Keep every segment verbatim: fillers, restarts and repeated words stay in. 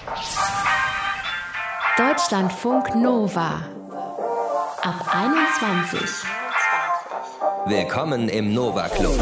Deutschlandfunk Nova ab einundzwanzig. Willkommen im Nova Club.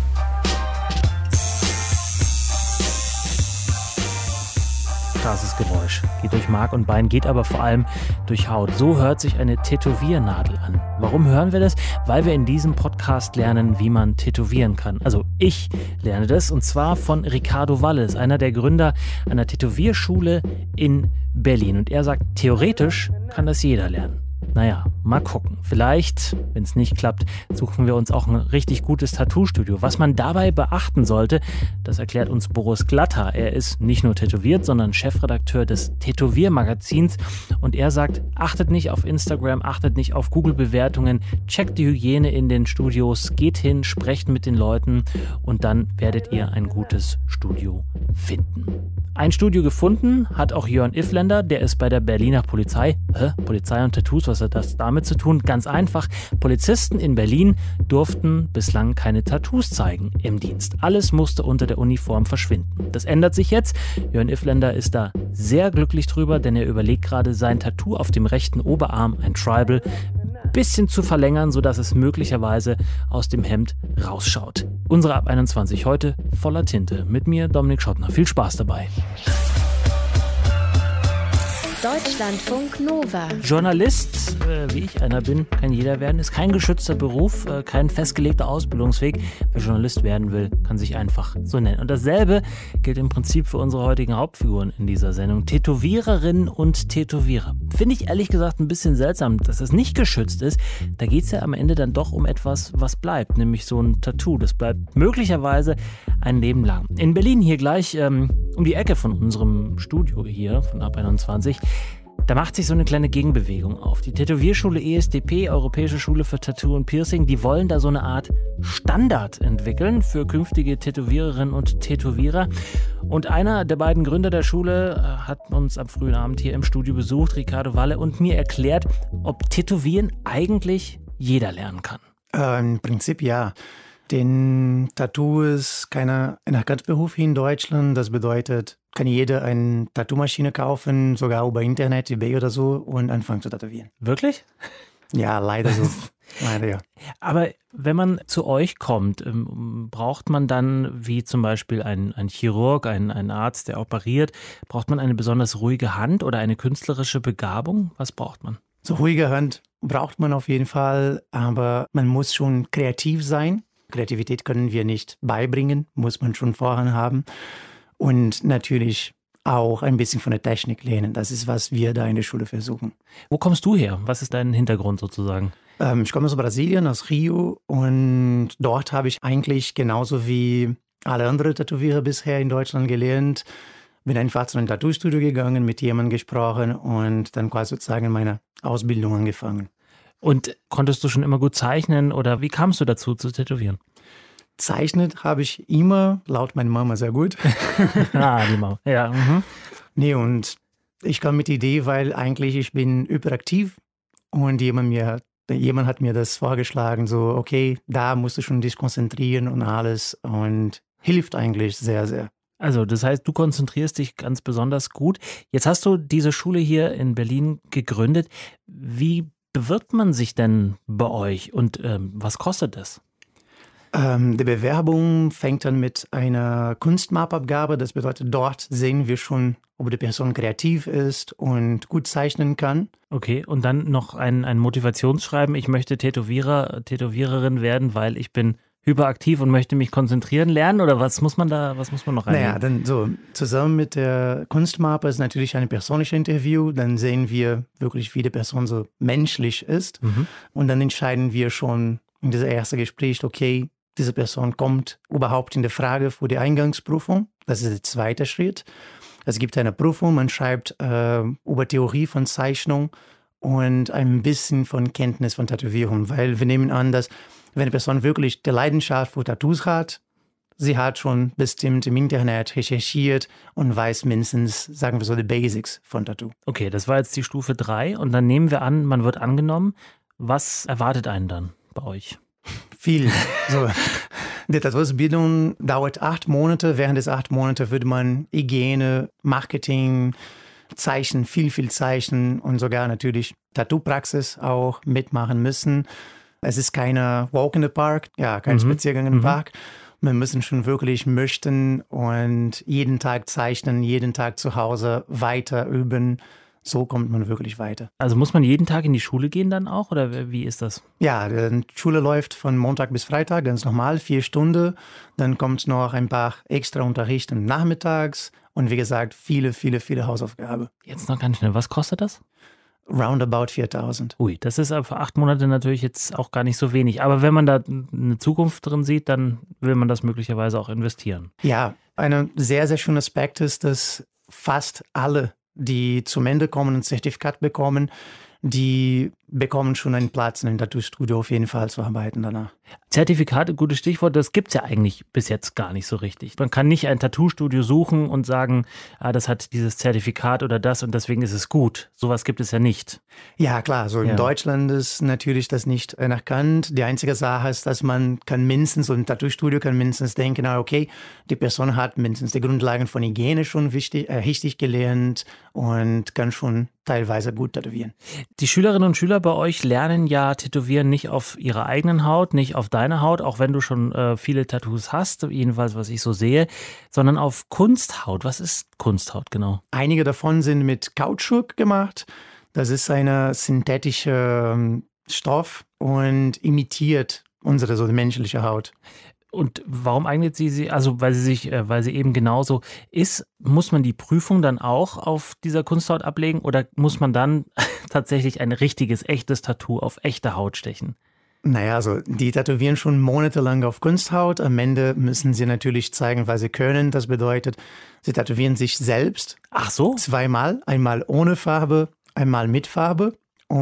Krasses Geräusch. Geht durch Mark und Bein, geht aber vor allem durch Haut. So hört sich eine Tätowiernadel an. Warum hören wir das? Weil wir in diesem Podcast lernen, wie man tätowieren kann. Also ich lerne das, und zwar von Ricardo Walles, einer der Gründer einer Tätowierschule in Berlin. Und er sagt, theoretisch kann das jeder lernen. Naja, mal gucken. Vielleicht, wenn es nicht klappt, suchen wir uns auch ein richtig gutes Tattoo-Studio. Was man dabei beachten sollte, das erklärt uns Boris Glatter. Er ist nicht nur tätowiert, sondern Chefredakteur des Tätowiermagazins. Und er sagt, achtet nicht auf Instagram, achtet nicht auf Google-Bewertungen, checkt die Hygiene in den Studios, geht hin, sprecht mit den Leuten und dann werdet ihr ein gutes Studio finden. Ein Studio gefunden hat auch Jörn Iffländer, der ist bei der Berliner Polizei. Hä? Polizei und Tattoos, was hat das damit zu tun? Ganz einfach, Polizisten in Berlin durften bislang keine Tattoos zeigen im Dienst. Alles musste unter der Uniform verschwinden. Das ändert sich jetzt. Jörn Iffländer ist da sehr glücklich drüber, denn er überlegt gerade, sein Tattoo auf dem rechten Oberarm, ein Tribal, bisschen zu verlängern, sodass es möglicherweise aus dem Hemd rausschaut. Unsere Ab einundzwanzig heute voller Tinte. Mit mir Dominik Schottner. Viel Spaß dabei. Deutschlandfunk Nova. Journalist, äh, wie ich einer bin, kann jeder werden. Ist kein geschützter Beruf, äh, kein festgelegter Ausbildungsweg. Wer Journalist werden will, kann sich einfach so nennen. Und dasselbe gilt im Prinzip für unsere heutigen Hauptfiguren in dieser Sendung. Tätowiererinnen und Tätowierer. Finde ich ehrlich gesagt ein bisschen seltsam, dass das nicht geschützt ist. Da geht es ja am Ende dann doch um etwas, was bleibt, nämlich so ein Tattoo. Das bleibt möglicherweise ein Leben lang. In Berlin hier gleich ähm, um die Ecke von unserem Studio hier, von Ab einundzwanzig, da macht sich so eine kleine Gegenbewegung auf. Die Tätowierschule E S D P, Europäische Schule für Tattoo und Piercing, die wollen da so eine Art Standard entwickeln für künftige Tätowiererinnen und Tätowierer. Und einer der beiden Gründer der Schule hat uns am frühen Abend hier im Studio besucht, Ricardo Walle, und mir erklärt, ob Tätowieren eigentlich jeder lernen kann. Äh, Im Prinzip ja. Denn Tattoo ist kein Anerkannungsberuf in Deutschland. Das bedeutet, kann jeder eine Tattoo-Maschine kaufen, sogar über Internet, eBay oder so, und anfangen zu tätowieren. Wirklich? Ja, leider so. Leider ja. Aber wenn man zu euch kommt, braucht man dann, wie zum Beispiel ein, ein Chirurg, ein, ein Arzt, der operiert, braucht man eine besonders ruhige Hand oder eine künstlerische Begabung? Was braucht man? So ruhige Hand braucht man auf jeden Fall, aber man muss schon kreativ sein. Kreativität können wir nicht beibringen, muss man schon vorher haben. Und natürlich auch ein bisschen von der Technik lernen. Das ist, was wir da in der Schule versuchen. Wo kommst du her? Was ist dein Hintergrund sozusagen? Ähm, ich komme aus Brasilien, aus Rio. Und dort habe ich eigentlich genauso wie alle anderen Tätowierer bisher in Deutschland gelernt. Bin einfach zu einem Tattoo-Studio gegangen, mit jemandem gesprochen und dann quasi sozusagen meine Ausbildung angefangen. Und konntest du schon immer gut zeichnen oder wie kamst du dazu zu tätowieren? Zeichnet habe ich immer, laut meiner Mama, sehr gut. Ah, die Mama, ja. Mhm. Nee, und ich kam mit der Idee, weil eigentlich ich bin hyperaktiv und jemand, mir, jemand hat mir das vorgeschlagen, so okay, da musst du schon dich konzentrieren und alles, und hilft eigentlich sehr, sehr. Also das heißt, du konzentrierst dich ganz besonders gut. Jetzt hast du diese Schule hier in Berlin gegründet. Wie bewirbt man sich denn bei euch und ähm, was kostet das? Ähm, die Bewerbung fängt dann mit einer Kunstmapabgabe. Das bedeutet, dort sehen wir schon, ob die Person kreativ ist und gut zeichnen kann. Okay, und dann noch ein, ein Motivationsschreiben. Ich möchte Tätowierer, Tätowiererin werden, weil ich bin hyperaktiv und möchte mich konzentrieren lernen, oder was muss man da, was muss man noch reingehen? Naja, dann so, zusammen mit der Kunstmappe ist natürlich ein persönliches Interview, dann sehen wir wirklich, wie die Person so menschlich ist, mhm. und dann entscheiden wir schon in diesem ersten Gespräch, okay, diese Person kommt überhaupt in die Frage für die Eingangsprüfung, das ist der zweite Schritt. Es gibt eine Prüfung, man schreibt äh, über Theorie von Zeichnung und ein bisschen von Kenntnis von Tätowierung, weil wir nehmen an, dass wenn eine Person wirklich die Leidenschaft für Tattoos hat, sie hat schon bestimmt im Internet recherchiert und weiß mindestens, sagen wir so, die Basics von Tattoo. Okay, das war jetzt die Stufe drei und dann nehmen wir an, man wird angenommen. Was erwartet einen dann bei euch? Viel. So, Die Tattoo-Ausbildung dauert acht Monate. Während des acht Monate würde man Hygiene, Marketing, Zeichen, viel, viel Zeichen und sogar natürlich Tattoo-Praxis auch mitmachen müssen. Es ist keine Walk in the Park, ja, kein mhm. Spaziergang im mhm. Park. Wir müssen schon wirklich möchten und jeden Tag zeichnen, jeden Tag zu Hause weiter üben. So kommt man wirklich weiter. Also muss man jeden Tag in die Schule gehen dann auch oder wie ist das? Ja, die Schule läuft von Montag bis Freitag, ganz normal, vier Stunden. Dann kommt noch ein paar extra Unterricht nachmittags und wie gesagt, viele, viele, viele Hausaufgaben. Jetzt noch ganz schnell, was kostet das? Roundabout viertausend. Ui, das ist aber für acht Monate natürlich jetzt auch gar nicht so wenig. Aber wenn man da eine Zukunft drin sieht, dann will man das möglicherweise auch investieren. Ja, ein sehr, sehr schöner Aspekt ist, dass fast alle, die zum Ende kommen und ein Zertifikat bekommen, die bekommen schon einen Platz in einem Tattoo-Studio auf jeden Fall zu arbeiten danach. Zertifikate, gutes Stichwort, das gibt es ja eigentlich bis jetzt gar nicht so richtig. Man kann nicht ein Tattoo-Studio suchen und sagen, ah, das hat dieses Zertifikat oder das und deswegen ist es gut. Sowas gibt es ja nicht. Ja, klar, so ja. in Deutschland ist natürlich das nicht anerkannt. Die einzige Sache ist, dass man kann mindestens, so ein Tattoo-Studio kann mindestens denken, na okay, die Person hat mindestens die Grundlagen von Hygiene schon wichtig, äh, richtig gelernt und kann schon teilweise gut tätowieren. Die Schülerinnen und Schüler bei euch lernen ja Tätowieren nicht auf ihrer eigenen Haut, nicht auf deiner Haut, auch wenn du schon äh, viele Tattoos hast, jedenfalls was ich so sehe, sondern auf Kunsthaut. Was ist Kunsthaut genau? Einige davon sind mit Kautschuk gemacht. Das ist ein synthetischer ähm, Stoff und imitiert unsere so die menschliche Haut. Und warum eignet sie sie, also weil sie sich, äh, weil sie eben genauso ist, muss man die Prüfung dann auch auf dieser Kunsthaut ablegen oder muss man dann tatsächlich ein richtiges, echtes Tattoo auf echter Haut stechen? Naja, also die tätowieren schon monatelang auf Kunsthaut. Am Ende müssen sie natürlich zeigen, was sie können. Das bedeutet, sie tätowieren sich selbst. Ach so? Zweimal. Einmal ohne Farbe, einmal mit Farbe.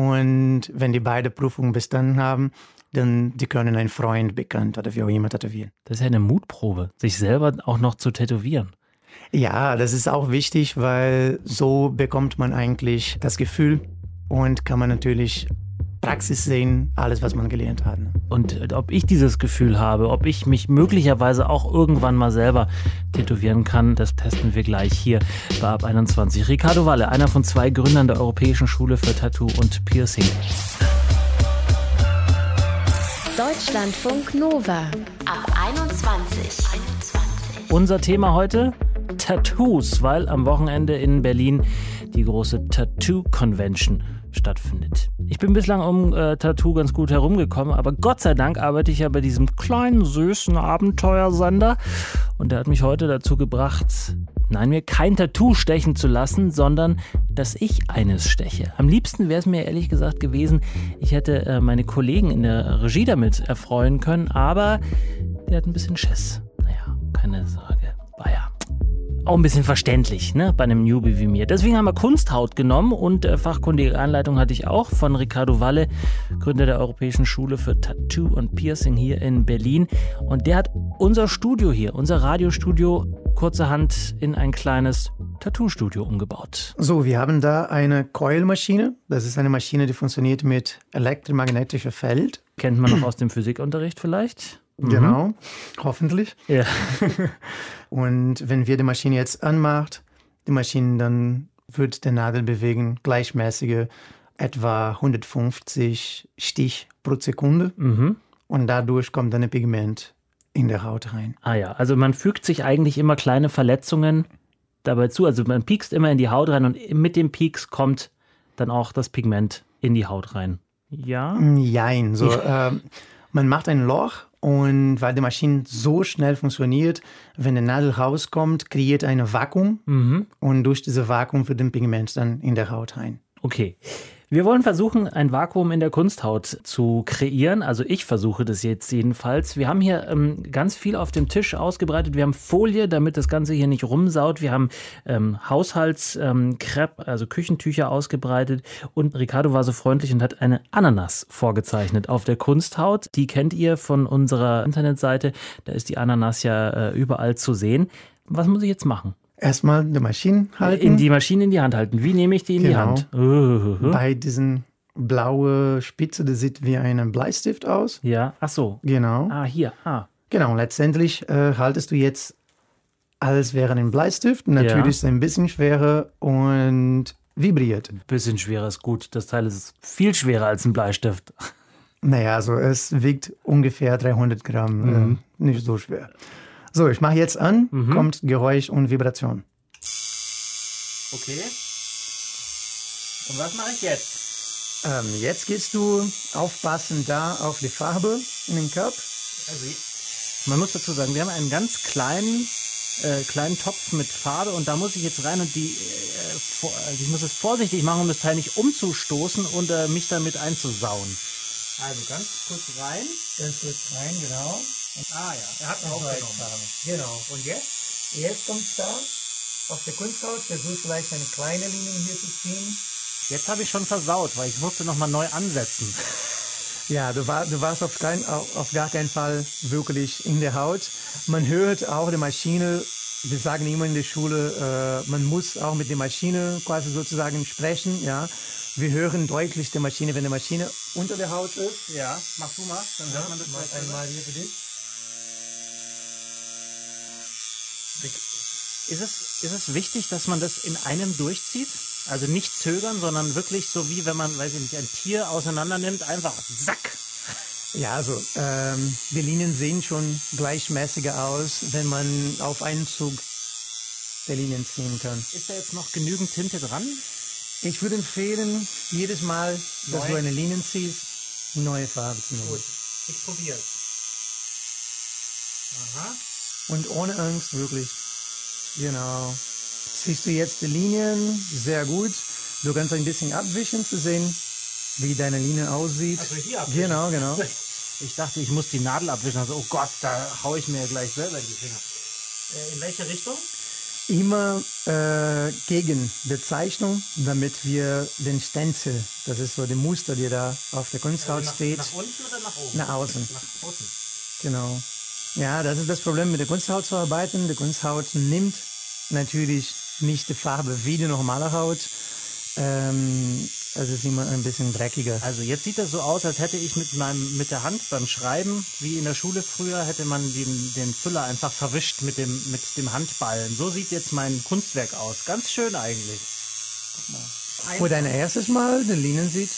Und wenn die beide Prüfungen bestanden haben, dann die können einen Freund, Bekannt oder wie auch immer tätowieren. Das ist ja eine Mutprobe, sich selber auch noch zu tätowieren. Ja, das ist auch wichtig, weil so bekommt man eigentlich das Gefühl und kann man natürlich Praxis sehen, alles, was man gelernt hat. Und ob ich dieses Gefühl habe, ob ich mich möglicherweise auch irgendwann mal selber tätowieren kann, das testen wir gleich hier bei Ab einundzwanzig. Ricardo Walle, einer von zwei Gründern der Europäischen Schule für Tattoo und Piercing. Deutschlandfunk Nova ab einundzwanzig. Unser Thema heute? Tattoos, weil am Wochenende in Berlin die große Tattoo Convention stattfindet. Ich bin bislang um äh, Tattoo ganz gut herumgekommen, aber Gott sei Dank arbeite ich ja bei diesem kleinen, süßen Abenteuersender und der hat mich heute dazu gebracht, nein, mir kein Tattoo stechen zu lassen, sondern dass ich eines steche. Am liebsten wäre es mir ehrlich gesagt gewesen, ich hätte äh, meine Kollegen in der Regie damit erfreuen können, aber die hat ein bisschen Schiss. Naja, keine Sorge. War ja auch ein bisschen verständlich, ne, bei einem Newbie wie mir. Deswegen haben wir Kunsthaut genommen und äh, fachkundige Anleitung hatte ich auch von Ricardo Walle, Gründer der Europäischen Schule für Tattoo und Piercing hier in Berlin. Und der hat unser Studio hier, unser Radiostudio, kurzerhand in ein kleines Tattoo-Studio umgebaut. So, wir haben da eine Coil-Maschine. Das ist eine Maschine, die funktioniert mit elektromagnetischem Feld. Kennt man noch aus dem Physikunterricht vielleicht? Genau, mhm. Hoffentlich. Ja. Und wenn wir die Maschine jetzt anmacht, die Maschine, dann wird der Nadel bewegen, gleichmäßige etwa hundertfünfzig Stich pro Sekunde. Mhm. Und dadurch kommt dann ein Pigment in der Haut rein. Ah ja, also man fügt sich eigentlich immer kleine Verletzungen dabei zu. Also man piekst immer in die Haut rein und mit dem Pieks kommt dann auch das Pigment in die Haut rein. Ja? Jein. So, äh, man macht ein Loch. Und weil die Maschine so schnell funktioniert, wenn die Nadel rauskommt, kreiert ein Vakuum. Mhm. Und durch dieses Vakuum wird das Pigment dann in der Haut rein. Okay. Wir wollen versuchen, ein Vakuum in der Kunsthaut zu kreieren. Also ich versuche das jetzt jedenfalls. Wir haben hier ähm, ganz viel auf dem Tisch ausgebreitet. Wir haben Folie, damit das Ganze hier nicht rumsaut. Wir haben ähm, Haushaltskrepp, ähm, also Küchentücher ausgebreitet. Und Ricardo war so freundlich und hat eine Ananas vorgezeichnet auf der Kunsthaut. Die kennt ihr von unserer Internetseite. Da ist die Ananas ja äh, überall zu sehen. Was muss ich jetzt machen? Erstmal die Maschine halten. In die Maschine in die Hand halten. Wie nehme ich die in genau. die Hand? Uh-huh. Bei diesen blaue Spitze, das sieht wie ein Bleistift aus. Ja, ach so. Genau. Ah, hier, ah. Genau, letztendlich äh, haltest du jetzt, als wäre ein Bleistift. Natürlich Ja. ist es ein bisschen schwerer und vibriert. Ein bisschen schwerer ist gut. Das Teil ist viel schwerer als ein Bleistift. Naja, also es wiegt ungefähr dreihundert Gramm, Mhm. äh, nicht so schwer. So, ich mache jetzt an, Mhm. kommt Geräusch und Vibration. Okay. Und was mache ich jetzt? Ähm, jetzt gehst du aufpassen da auf die Farbe in den Cup. Also, man muss dazu sagen, wir haben einen ganz kleinen, äh, kleinen Topf mit Farbe und da muss ich jetzt rein und die, äh, vor, also ich muss es vorsichtig machen, um das Teil nicht umzustoßen und äh, mich damit einzusauen. Also ganz kurz rein. Ganz kurz rein, genau. Ah ja, er hat aufgenommen. Genau. Und jetzt? Jetzt kommt da auf der Kunsthaut, versuch vielleicht eine kleine Linie hier zu ziehen. Jetzt habe ich schon versaut, weil ich musste nochmal neu ansetzen. Ja, du, war, du warst auf, kein, auf, auf gar keinen Fall wirklich in der Haut. Man hört auch die Maschine, wir sagen immer in der Schule, äh, man muss auch mit der Maschine quasi sozusagen sprechen. Ja. Wir hören deutlich die Maschine, wenn die Maschine unter der Haut ist. Ja, mach du mal, dann hört man das Mach vielleicht einmal hier für dich. Ist es, ist es wichtig, dass man das in einem durchzieht? Also nicht zögern, sondern wirklich so wie wenn man, weiß ich nicht, ein Tier auseinander nimmt, einfach zack. Ja, also ähm, die Linien sehen schon gleichmäßiger aus, wenn man auf einen Zug der Linien ziehen kann. Ist da jetzt noch genügend Tinte dran? Ich würde empfehlen, jedes Mal, dass Neu. du eine Linie ziehst, neue Farbe zu nehmen. Gut, ich probiere. Aha. Und ohne Angst, wirklich. Genau. Siehst du jetzt die Linien? Sehr gut. Du kannst ein bisschen abwischen, zu sehen, wie deine Linie aussieht. Also hier abwischen. Genau, genau. Ich dachte, ich muss die Nadel abwischen. Also, oh Gott, da haue ich mir gleich selber in die Finger. Äh, in welche Richtung? Immer äh, gegen die Zeichnung, damit wir den Stenzel, das ist so die Muster, die da auf der Kunsthaut nach, steht, nach unten oder nach oben? nach außen. Nach außen. Genau. Ja, das ist das Problem mit der Kunsthaut zu arbeiten. Die Kunsthaut nimmt natürlich nicht die Farbe wie die normale Haut. Ähm, also es ist immer ein bisschen dreckiger. Also jetzt sieht das so aus, als hätte ich mit meinem mit der Hand beim Schreiben, wie in der Schule früher, hätte man den, den Füller einfach verwischt mit dem, mit dem Handballen. So sieht jetzt mein Kunstwerk aus. Ganz schön eigentlich. Guck mal. Für dein erstes Mal, die Linien sieht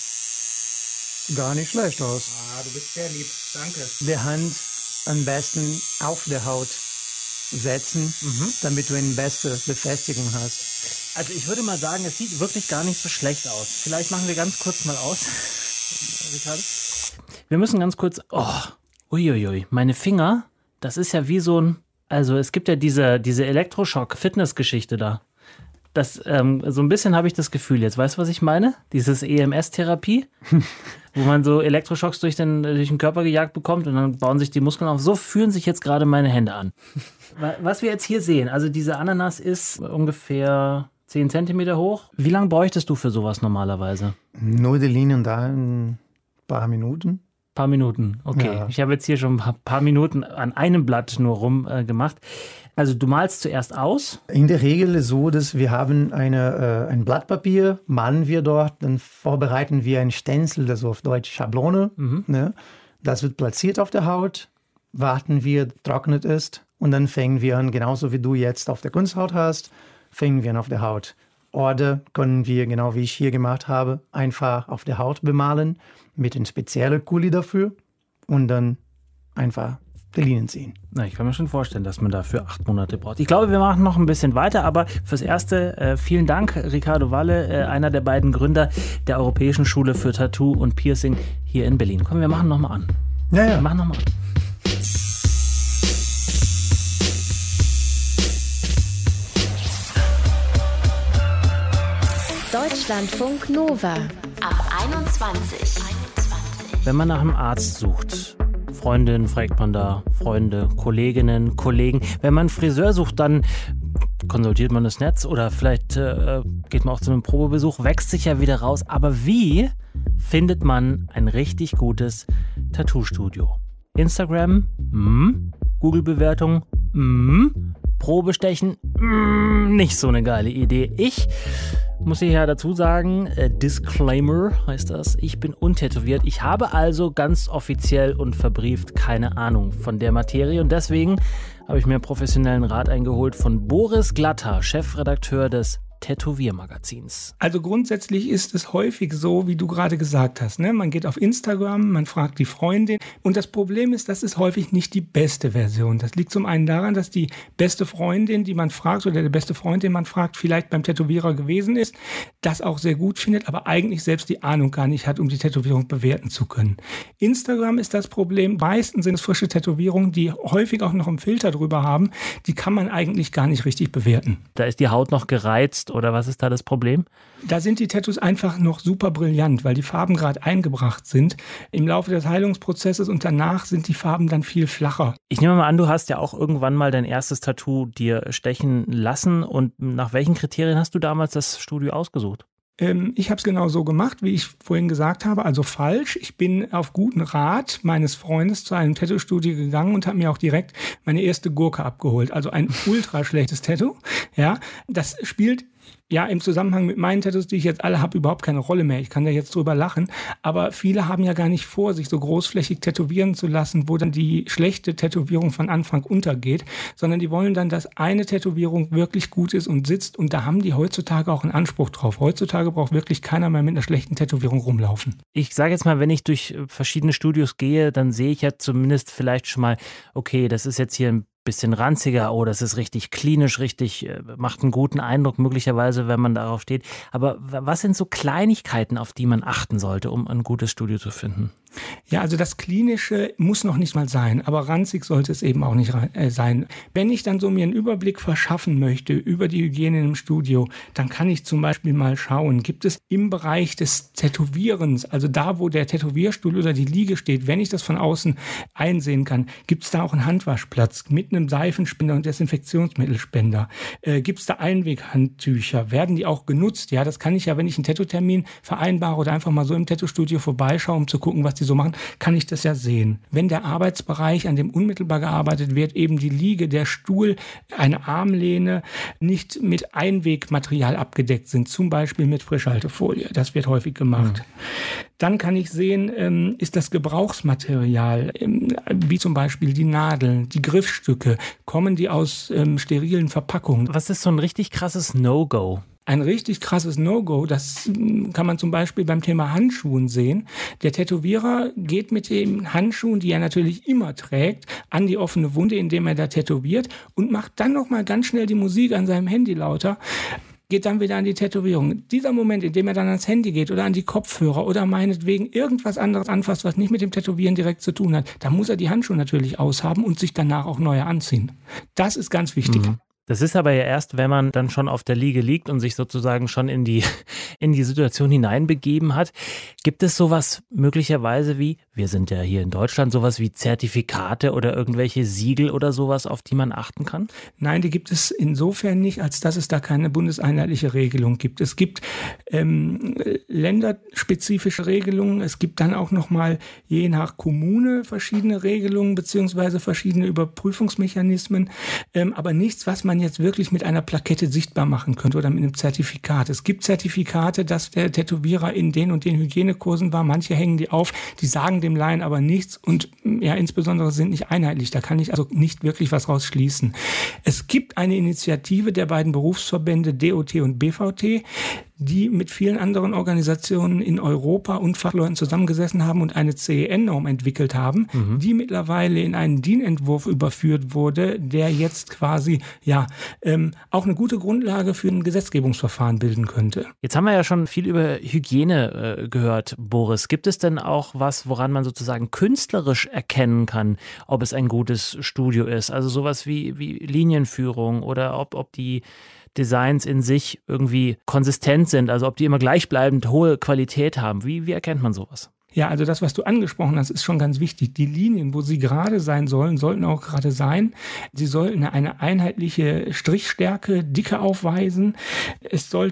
gar nicht schlecht aus. Ah, du bist sehr lieb. Danke. Die Hand am besten auf der Haut setzen, Mhm. damit du eine beste Befestigung hast. Also ich würde mal sagen, es sieht wirklich gar nicht so schlecht aus. Vielleicht machen wir ganz kurz mal aus. Ricardo? Wir müssen ganz kurz... Oh, uiuiui, meine Finger, das ist ja wie so ein... Also es gibt ja diese, diese Elektroschock-Fitness-Geschichte da. Das, ähm, so ein bisschen habe ich das Gefühl jetzt. Weißt du, was ich meine? Dieses E M S-Therapie, wo man so Elektroschocks durch den, durch den Körper gejagt bekommt und dann bauen sich die Muskeln auf. So fühlen sich jetzt gerade meine Hände an. Was wir jetzt hier sehen, also diese Ananas ist ungefähr zehn Zentimeter hoch. Wie lange bräuchtest du für sowas normalerweise? Nur die Linien da in ein paar Minuten. Ein paar Minuten, okay. Ja. Ich habe jetzt hier schon ein paar Minuten an einem Blatt nur rum äh, gemacht. Also du malst zuerst aus. In der Regel ist es so, dass wir haben eine, äh, ein Blatt Papier, malen wir dort, dann vorbereiten wir ein Stenzel, das auf Deutsch Schablone. Mhm. Ne? Das wird platziert auf der Haut, warten wir, trocknet ist und dann fangen wir an, genauso wie du jetzt auf der Kunsthaut hast, fangen wir an auf der Haut. Oder können wir, genau wie ich hier gemacht habe, einfach auf der Haut bemalen mit einem speziellen Kuli dafür und dann einfach die Linien ziehen. Na, ich kann mir schon vorstellen, dass man dafür acht Monate braucht. Ich glaube, wir machen noch ein bisschen weiter, aber fürs Erste äh, vielen Dank, Ricardo Walle, äh, einer der beiden Gründer der Europäischen Schule für Tattoo und Piercing hier in Berlin. Komm, wir machen nochmal an. Ja, ja. Wir machen nochmal an. Deutschlandfunk Nova ab einundzwanzig. Wenn man nach einem Arzt sucht, Freundin fragt man da, Freunde, Kolleginnen, Kollegen. Wenn man einen Friseur sucht, dann konsultiert man das Netz oder vielleicht äh, geht man auch zu einem Probebesuch, wächst sich ja wieder raus. Aber wie findet man ein richtig gutes Tattoo-Studio? Instagram? Mm. Google-Bewertung? Mm. Probestechen? Mm. Nicht so eine geile Idee. Ich Muss ich ja dazu sagen, äh, Disclaimer heißt das, ich bin untätowiert. Ich habe also ganz offiziell und verbrieft keine Ahnung von der Materie und deswegen habe ich mir professionellen Rat eingeholt von Boris Glatter, Chefredakteur des Tätowiermagazins. Also grundsätzlich ist es häufig so, wie du gerade gesagt hast. Ne? Man geht auf Instagram, man fragt die Freundin und das Problem ist, das ist häufig nicht die beste Version. Das liegt zum einen daran, dass die beste Freundin, die man fragt oder der beste Freund, den man fragt, vielleicht beim Tätowierer gewesen ist, das auch sehr gut findet, aber eigentlich selbst die Ahnung gar nicht hat, um die Tätowierung bewerten zu können. Instagram ist das Problem. Meistens sind es frische Tätowierungen, die häufig auch noch einen Filter drüber haben. Die kann man eigentlich gar nicht richtig bewerten. Da ist die Haut noch gereizt. Oder was ist da das Problem? Da sind die Tattoos einfach noch super brillant, weil die Farben gerade eingebracht sind. Im Laufe des Heilungsprozesses und danach sind die Farben dann viel flacher. Ich nehme mal an, du hast ja auch irgendwann mal dein erstes Tattoo dir stechen lassen. Und nach welchen Kriterien hast du damals das Studio ausgesucht? Ich habe es genau so gemacht, wie ich vorhin gesagt habe, also falsch. Ich bin auf guten Rat meines Freundes zu einem Tattoo-Studio gegangen und habe mir auch direkt meine erste Gurke abgeholt. Also ein ultra schlechtes Tattoo. Ja, das spielt ja im Zusammenhang mit meinen Tattoos, die ich jetzt alle habe, überhaupt keine Rolle mehr. Ich kann da jetzt drüber lachen. Aber viele haben ja gar nicht vor, sich so großflächig tätowieren zu lassen, wo dann die schlechte Tätowierung von Anfang untergeht, sondern die wollen dann, dass eine Tätowierung wirklich gut ist und sitzt. Und da haben die heutzutage auch einen Anspruch drauf. Heutzutage braucht wirklich keiner mehr mit einer schlechten Tätowierung rumlaufen. Ich sage jetzt mal, wenn ich durch verschiedene Studios gehe, dann sehe ich ja zumindest vielleicht schon mal, okay, das ist jetzt hier ein bisschen ranziger, oh, das ist richtig klinisch, richtig, macht einen guten Eindruck möglicherweise, wenn man darauf steht. Aber was sind so Kleinigkeiten, auf die man achten sollte, um ein gutes Studio zu finden? Ja, also das Klinische muss noch nicht mal sein, aber ranzig sollte es eben auch nicht sein. Wenn ich dann so mir einen Überblick verschaffen möchte über die Hygiene im Studio, dann kann ich zum Beispiel mal schauen, gibt es im Bereich des Tätowierens, also da, wo der Tätowierstuhl oder die Liege steht, wenn ich das von außen einsehen kann, gibt es da auch einen Handwaschplatz mit einem Seifenspender und Desinfektionsmittelspender? Äh, gibt es da Einweghandtücher? Werden die auch genutzt? Ja, das kann ich ja, wenn ich einen Tattoo-Termin vereinbare oder einfach mal so im Tattoo-Studio vorbeischaue, um zu gucken, was die so machen, kann ich das ja sehen. Wenn der Arbeitsbereich, an dem unmittelbar gearbeitet wird, eben die Liege, der Stuhl, eine Armlehne nicht mit Einwegmaterial abgedeckt sind, zum Beispiel mit Frischhaltefolie, das wird häufig gemacht. Mhm. Dann kann ich sehen, ähm, ist das Gebrauchsmaterial, ähm, wie zum Beispiel die Nadeln, die Griffstücke, kommen die aus ähm, sterilen Verpackungen. Was ist so ein richtig krasses No-Go? Ein richtig krasses No-Go, das kann man zum Beispiel beim Thema Handschuhen sehen. Der Tätowierer geht mit den Handschuhen, die er natürlich immer trägt, an die offene Wunde, indem er da tätowiert und macht dann nochmal ganz schnell die Musik an seinem Handy lauter, geht dann wieder an die Tätowierung. Dieser Moment, in dem er dann ans Handy geht oder an die Kopfhörer oder meinetwegen irgendwas anderes anfasst, was nicht mit dem Tätowieren direkt zu tun hat, da muss er die Handschuhe natürlich aushaben und sich danach auch neue anziehen. Das ist ganz wichtig. Mhm. Das ist aber ja erst, wenn man dann schon auf der Liege liegt und sich sozusagen schon in die, in die Situation hineinbegeben hat. Gibt es sowas möglicherweise wie, wir sind ja hier in Deutschland, sowas wie Zertifikate oder irgendwelche Siegel oder sowas, auf die man achten kann? Nein, die gibt es insofern nicht, als dass es da keine bundeseinheitliche Regelung gibt. Es gibt ähm, länderspezifische Regelungen. Es gibt dann auch nochmal je nach Kommune verschiedene Regelungen beziehungsweise verschiedene Überprüfungsmechanismen, ähm, aber nichts, was man jetzt wirklich mit einer Plakette sichtbar machen könnte oder mit einem Zertifikat. Es gibt Zertifikate, dass der Tätowierer in den und den Hygienekursen war. Manche hängen die auf, die sagen dem Laien aber nichts und ja, insbesondere sind nicht einheitlich. Da kann ich also nicht wirklich was rausschließen. Es gibt eine Initiative der beiden Berufsverbände D O T und B V T, die mit vielen anderen Organisationen in Europa und Fachleuten zusammengesessen haben und eine C E N-Norm entwickelt haben, mhm. die mittlerweile in einen D I N-Entwurf überführt wurde, der jetzt quasi ja ähm, auch eine gute Grundlage für ein Gesetzgebungsverfahren bilden könnte. Jetzt haben wir ja schon viel über Hygiene äh, gehört, Boris. Gibt es denn auch was, woran man sozusagen künstlerisch erkennen kann, ob es ein gutes Studio ist? Also sowas wie, wie Linienführung oder ob, ob die Designs in sich irgendwie konsistent sind, also ob die immer gleichbleibend hohe Qualität haben. Wie, wie erkennt man sowas? Ja, also das, was du angesprochen hast, ist schon ganz wichtig. Die Linien, wo sie gerade sein sollen, sollten auch gerade sein. Sie sollten eine einheitliche Strichstärke, Dicke aufweisen. Es sollte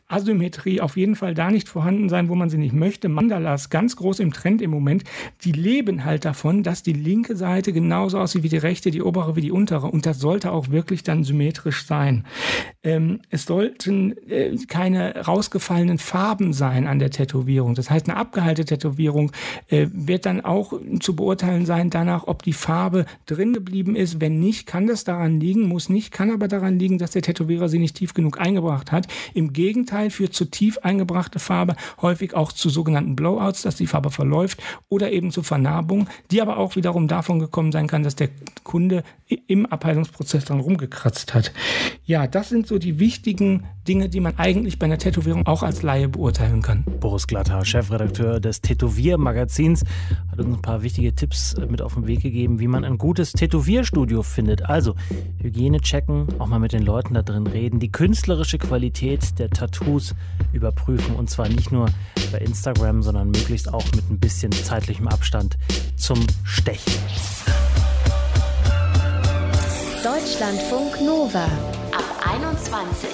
Asymmetrie auf jeden Fall da nicht vorhanden sein, wo man sie nicht möchte. Mandalas, ganz groß im Trend im Moment, die leben halt davon, dass die linke Seite genauso aussieht wie die rechte, die obere wie die untere. Und das sollte auch wirklich dann symmetrisch sein. Ähm, es sollten äh, keine rausgefallenen Farben sein an der Tätowierung. Das heißt, eine abgeheilte Tätowierung äh, wird dann auch zu beurteilen sein danach, ob die Farbe drin geblieben ist. Wenn nicht, kann das daran liegen, muss nicht, kann aber daran liegen, dass der Tätowierer sie nicht tief genug eingebracht hat. Im Gegenteil führt zu tief eingebrachte Farbe häufig auch zu sogenannten Blowouts, dass die Farbe verläuft oder eben zu Vernarbung, die aber auch wiederum davon gekommen sein kann, dass der Kunde im Abheilungsprozess dran rumgekratzt hat. Ja, das sind so die wichtigen Dinge, die man eigentlich bei einer Tätowierung auch als Laie beurteilen kann. Boris Glatter, Chefredakteur des Tätowier-Magazins, hat uns ein paar wichtige Tipps mit auf den Weg gegeben, wie man ein gutes Tätowierstudio findet. Also Hygiene checken, auch mal mit den Leuten da drin reden, die künstlerische Qualität der Tattoos überprüfen und zwar nicht nur bei Instagram, sondern möglichst auch mit ein bisschen zeitlichem Abstand zum Stechen. Deutschlandfunk Nova ab einundzwanzig.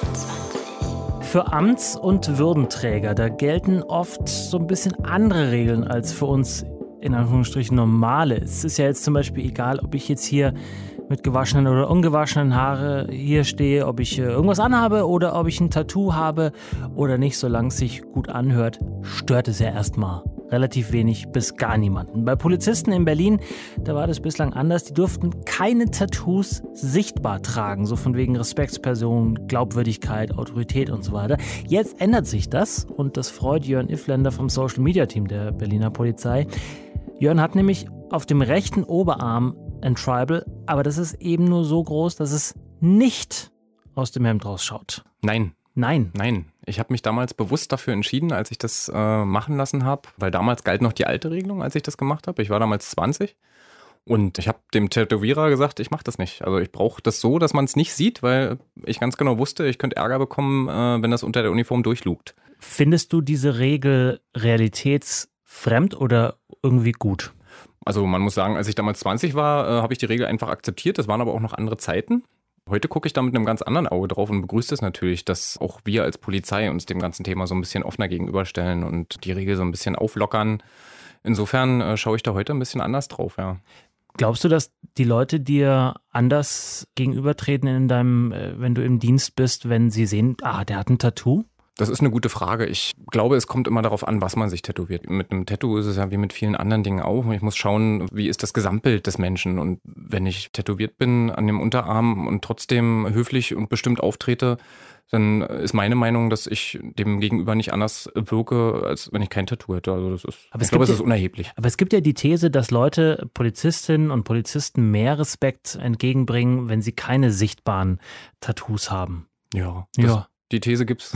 Für Amts- und Würdenträger, da gelten oft so ein bisschen andere Regeln als für uns in Anführungsstrichen normale. Es ist ja jetzt zum Beispiel egal, ob ich jetzt hier mit gewaschenen oder ungewaschenen Haare hier stehe, ob ich irgendwas anhabe oder ob ich ein Tattoo habe oder nicht, solange es sich gut anhört, stört es ja erstmal relativ wenig bis gar niemanden. Bei Polizisten in Berlin, da war das bislang anders. Die durften keine Tattoos sichtbar tragen, so von wegen Respektsperson, Glaubwürdigkeit, Autorität und so weiter. Jetzt ändert sich das und das freut Jörn Iffländer vom Social Media Team der Berliner Polizei. Jörn hat nämlich auf dem rechten Oberarm ein Tribal, aber das ist eben nur so groß, dass es nicht aus dem Hemd rausschaut. Nein. Nein. Nein. Ich habe mich damals bewusst dafür entschieden, als ich das äh, machen lassen habe, weil damals galt noch die alte Regelung, als ich das gemacht habe. Ich war damals zwanzig und ich habe dem Tätowierer gesagt, ich mache das nicht. Also ich brauche das so, dass man es nicht sieht, weil ich ganz genau wusste, ich könnte Ärger bekommen, äh, wenn das unter der Uniform durchlugt. Findest du diese Regel realitätsfremd oder irgendwie gut? Also man muss sagen, als ich damals zwanzig war, äh, habe ich die Regel einfach akzeptiert. Das waren aber auch noch andere Zeiten. Heute gucke ich da mit einem ganz anderen Auge drauf und begrüße es natürlich, dass auch wir als Polizei uns dem ganzen Thema so ein bisschen offener gegenüberstellen und die Regel so ein bisschen auflockern. Insofern äh, schaue ich da heute ein bisschen anders drauf, ja. Glaubst du, dass die Leute dir anders gegenübertreten in deinem, äh, wenn du im Dienst bist, wenn sie sehen, ah, der hat ein Tattoo? Das ist eine gute Frage. Ich glaube, es kommt immer darauf an, was man sich tätowiert. Mit einem Tattoo ist es ja wie mit vielen anderen Dingen auch. Ich muss schauen, wie ist das Gesamtbild des Menschen. Und wenn ich tätowiert bin an dem Unterarm und trotzdem höflich und bestimmt auftrete, dann ist meine Meinung, dass ich dem Gegenüber nicht anders wirke, als wenn ich kein Tattoo hätte. Also das ist, aber ich glaube, es ja, ist unerheblich. Aber es gibt ja die These, dass Leute, Polizistinnen und Polizisten mehr Respekt entgegenbringen, wenn sie keine sichtbaren Tattoos haben. Ja, ja. Die These gibt's.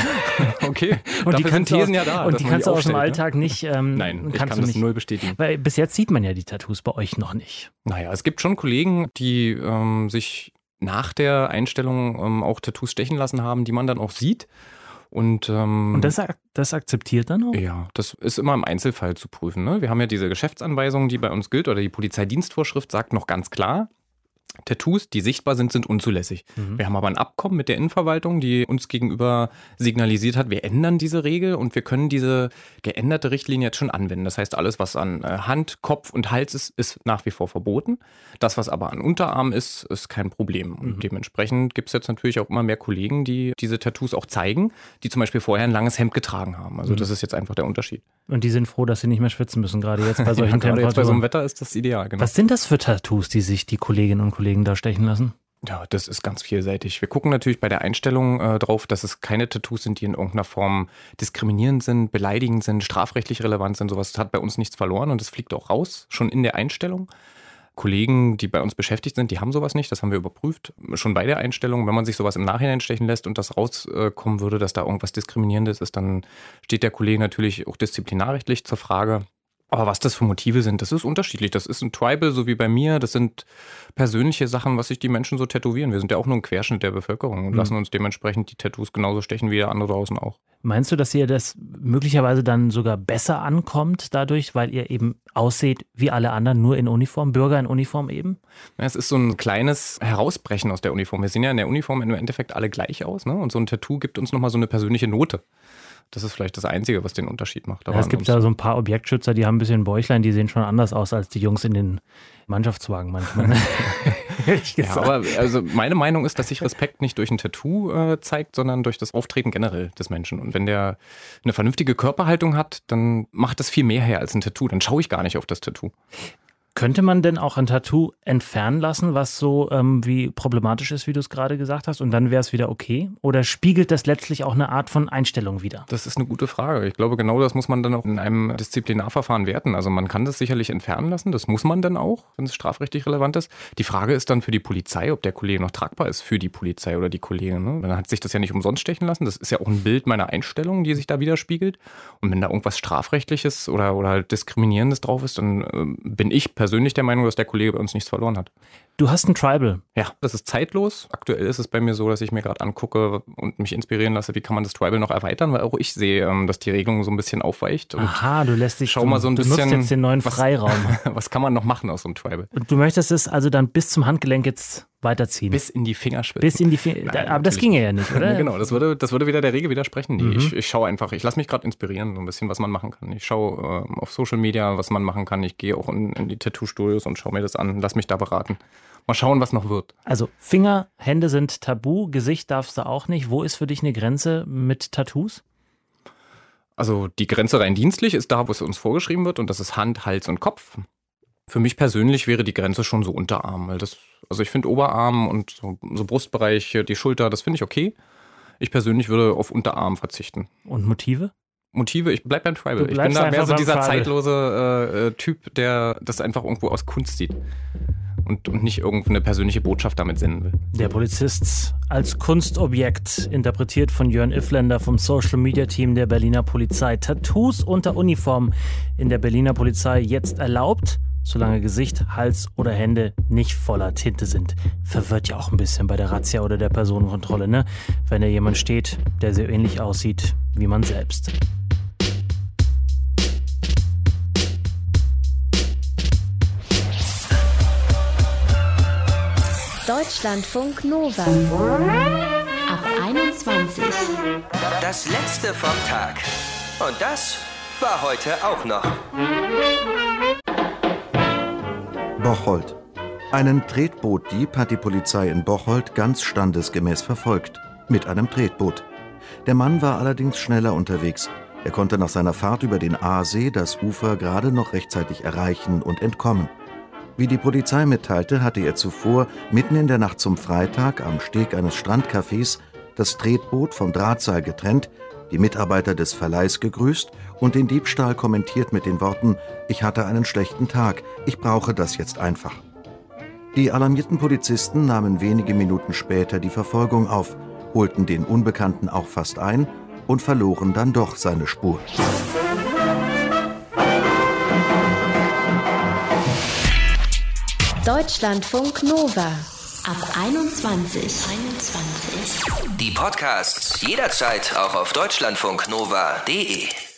Okay, und die sind Thesen aus, ja da. Und die kannst du aus dem Alltag ne? nicht. Ähm, Nein, ich kannst kann du das nicht, null bestätigen. Weil bis jetzt sieht man ja die Tattoos bei euch noch nicht. Naja, es gibt schon Kollegen, die ähm, sich nach der Einstellung ähm, auch Tattoos stechen lassen haben, die man dann auch sieht. Und, ähm, und das, das akzeptiert dann auch? Ja, das ist immer im Einzelfall zu prüfen. Ne? Wir haben ja diese Geschäftsanweisung, die bei uns gilt, oder die Polizeidienstvorschrift sagt noch ganz klar, Tattoos, die sichtbar sind, sind unzulässig. Mhm. Wir haben aber ein Abkommen mit der Innenverwaltung, die uns gegenüber signalisiert hat, wir ändern diese Regel und wir können diese geänderte Richtlinie jetzt schon anwenden. Das heißt, alles, was an Hand, Kopf und Hals ist, ist nach wie vor verboten. Das, was aber an Unterarm ist, ist kein Problem. Und mhm. dementsprechend gibt es jetzt natürlich auch immer mehr Kollegen, die diese Tattoos auch zeigen, die zum Beispiel vorher ein langes Hemd getragen haben. Also mhm. das ist jetzt einfach der Unterschied. Und die sind froh, dass sie nicht mehr schwitzen müssen, gerade jetzt bei solchen ja, Temperaturen. Jetzt bei so einem Wetter ist das ideal. Genau. Was sind das für Tattoos, die sich die Kolleginnen und Kollegen da stechen lassen? Ja, das ist ganz vielseitig. Wir gucken natürlich bei der Einstellung äh, drauf, dass es keine Tattoos sind, die in irgendeiner Form diskriminierend sind, beleidigend sind, strafrechtlich relevant sind. Sowas hat bei uns nichts verloren und das fliegt auch raus, schon in der Einstellung. Kollegen, die bei uns beschäftigt sind, die haben sowas nicht. Das haben wir überprüft. Schon bei der Einstellung, wenn man sich sowas im Nachhinein stechen lässt und das rauskommen würde, dass da irgendwas Diskriminierendes ist, dann steht der Kollege natürlich auch disziplinarrechtlich zur Frage. Aber was das für Motive sind, das ist unterschiedlich. Das ist ein Tribal, so wie bei mir. Das sind persönliche Sachen, was sich die Menschen so tätowieren. Wir sind ja auch nur ein Querschnitt der Bevölkerung und mhm. lassen uns dementsprechend die Tattoos genauso stechen wie der andere draußen auch. Meinst du, dass ihr das möglicherweise dann sogar besser ankommt dadurch, weil ihr eben ausseht wie alle anderen, nur in Uniform, Bürger in Uniform eben? Ja, es ist so ein kleines Herausbrechen aus der Uniform. Wir sehen ja in der Uniform im Endeffekt alle gleich aus, ne? Und so ein Tattoo gibt uns nochmal so eine persönliche Note. Das ist vielleicht das Einzige, was den Unterschied macht. Ja, es gibt ja so ein paar Objektschützer, die haben ein bisschen Bäuchlein, die sehen schon anders aus als die Jungs in den Mannschaftswagen manchmal. Ja, aber also meine Meinung ist, dass sich Respekt nicht durch ein Tattoo äh, zeigt, sondern durch das Auftreten generell des Menschen. Und wenn der eine vernünftige Körperhaltung hat, dann macht das viel mehr her als ein Tattoo. Dann schaue ich gar nicht auf das Tattoo. Könnte man denn auch ein Tattoo entfernen lassen, was so ähm, wie problematisch ist, wie du es gerade gesagt hast, und dann wäre es wieder okay? Oder spiegelt das letztlich auch eine Art von Einstellung wider? Das ist eine gute Frage. Ich glaube, genau das muss man dann auch in einem Disziplinarverfahren werten. Also man kann das sicherlich entfernen lassen, das muss man dann auch, wenn es strafrechtlich relevant ist. Die Frage ist dann für die Polizei, ob der Kollege noch tragbar ist für die Polizei oder die Kollegin. Ne? Dann hat sich das ja nicht umsonst stechen lassen. Das ist ja auch ein Bild meiner Einstellung, die sich da widerspiegelt. Und wenn da irgendwas Strafrechtliches oder, oder halt Diskriminierendes drauf ist, dann äh, bin ich persönlich persönlich der Meinung, dass der Kollege bei uns nichts verloren hat. Du hast ein Tribal. Ja, das ist zeitlos. Aktuell ist es bei mir so, dass ich mir gerade angucke und mich inspirieren lasse, wie kann man das Tribal noch erweitern, weil auch ich sehe, dass die Regelung so ein bisschen aufweicht. Und aha, du lässt dich schau mal so ein du bisschen, nutzt jetzt den neuen was, Freiraum. Was kann man noch machen aus so einem Tribal? Und du möchtest es also dann bis zum Handgelenk jetzt weiterziehen? Bis in die Fingerspitzen. Bis in die Finger. Aber natürlich. Das ginge ja nicht, oder? Ja, genau, das würde, das würde wieder der Regel widersprechen. Nee, Mhm. ich, ich schaue einfach, ich lasse mich gerade inspirieren, so ein bisschen, was man machen kann. Ich schaue äh, auf Social Media, was man machen kann. Ich gehe auch in, in die Tattoo-Studios und schaue mir das an, lass mich da beraten. Mal schauen, was noch wird. Also Finger, Hände sind tabu, Gesicht darfst du auch nicht. Wo ist für dich eine Grenze mit Tattoos? Also die Grenze rein dienstlich ist da, wo es uns vorgeschrieben wird und das ist Hand, Hals und Kopf. Für mich persönlich wäre die Grenze schon so Unterarm. Weil das, also ich finde Oberarm und so, so Brustbereich, die Schulter, das finde ich okay. Ich persönlich würde auf Unterarm verzichten. Und Motive? Motive, ich bleib beim Tribal. Ich bin da mehr so dieser Tribal. zeitlose äh, Typ, der das einfach irgendwo aus Kunst sieht. Und, und nicht irgendeine persönliche Botschaft damit senden will. Der Polizist als Kunstobjekt, interpretiert von Jörn Iffländer vom Social-Media-Team der Berliner Polizei. Tattoos unter Uniform in der Berliner Polizei jetzt erlaubt, solange Gesicht, Hals oder Hände nicht voller Tinte sind. Verwirrt ja auch ein bisschen bei der Razzia oder der Personenkontrolle, ne? Wenn da jemand steht, der sehr ähnlich aussieht wie man selbst. Deutschlandfunk Nova. Ab einundzwanzig. Das letzte vom Tag. Und das war heute auch noch. Bocholt. Einen Tretbootdieb hat die Polizei in Bocholt ganz standesgemäß verfolgt. Mit einem Tretboot. Der Mann war allerdings schneller unterwegs. Er konnte nach seiner Fahrt über den Aasee das Ufer gerade noch rechtzeitig erreichen und entkommen. Wie die Polizei mitteilte, hatte er zuvor mitten in der Nacht zum Freitag am Steg eines Strandcafés das Tretboot vom Drahtseil getrennt, die Mitarbeiter des Verleihs gegrüßt und den Diebstahl kommentiert mit den Worten: „Ich hatte einen schlechten Tag, ich brauche das jetzt einfach." Die alarmierten Polizisten nahmen wenige Minuten später die Verfolgung auf, holten den Unbekannten auch fast ein und verloren dann doch seine Spur. Deutschlandfunk Nova. Ab einundzwanzig. einundzwanzig. Die Podcasts jederzeit auch auf deutschlandfunknova punkt de.